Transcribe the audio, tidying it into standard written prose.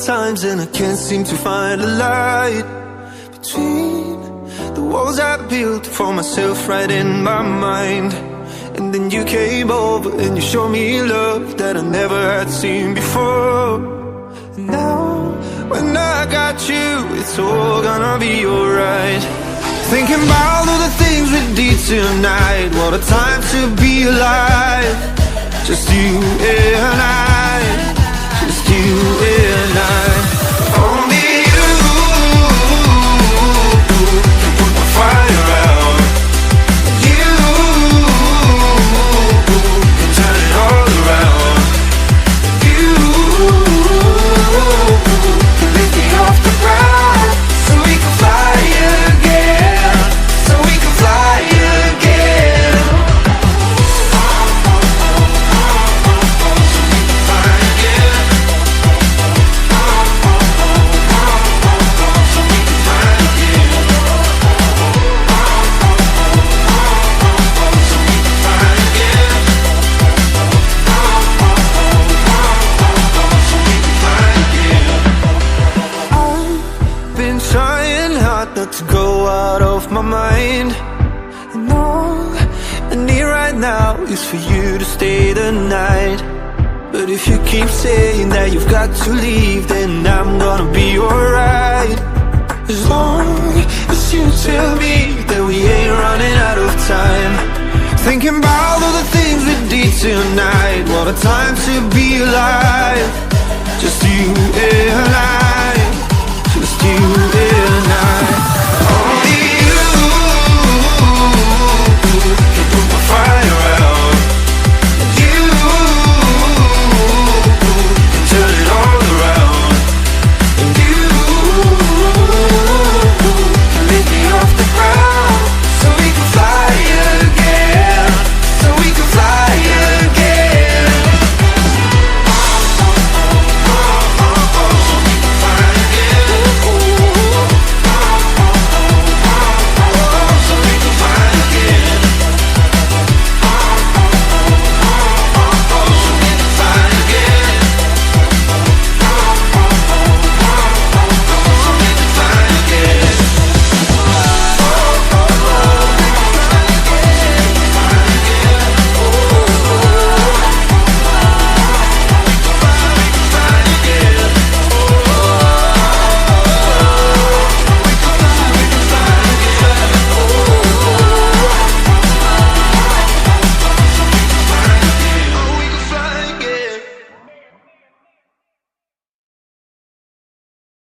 times and I can't seem to find a light between the walls I built for myself right in my mind. And then you came over and you showed me love that I never had seen before. And now, when I got you, it's all gonna be alright. Thinking about all the things we did tonight. What a time to be alive. Just you and I. Just you and I. Only you can put the fire out. You can turn it all around. You can lift me off the ground so we can fly again. So we can fly again. To go out of my mind. And all I need right now is for you to stay the night. But if you keep saying that you've got to leave, then I'm gonna be alright. As long as you tell me that we ain't running out of time. Thinking about all the things we did tonight. What a time to be alive. Just you and I. Just you and I.